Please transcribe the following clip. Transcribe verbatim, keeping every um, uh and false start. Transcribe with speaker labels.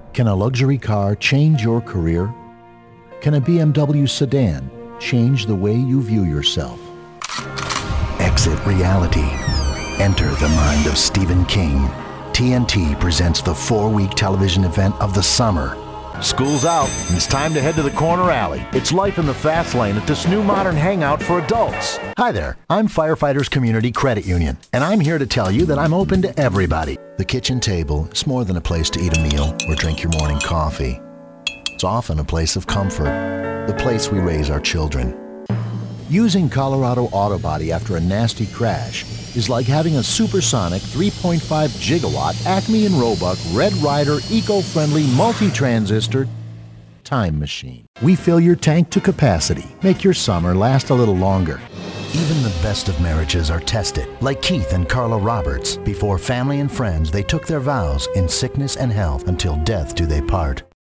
Speaker 1: Can a luxury car change your career? Can a B M W sedan change the way you view yourself? Exit reality. Enter the mind of Stephen King. T N T presents the four-week television event of the summer. School's out, and it's time to head to the corner alley. It's life in the fast lane at this new modern hangout for adults. Hi there, I'm Firefighters Community Credit Union, and I'm here to tell you that I'm open to everybody. The kitchen table is more than a place to eat a meal or drink your morning coffee. It's often a place of comfort, the place we raise our children. Using Colorado Auto Body after a nasty crash is like having a supersonic three point five gigawatt Acme and Roebuck Red Ryder eco-friendly multi-transistor time machine. We fill your tank to capacity, make your summer last a little longer. Even the best of marriages are tested, like Keith and Carla Roberts. Before family and friends, they took their vows in sickness and health until death do they part.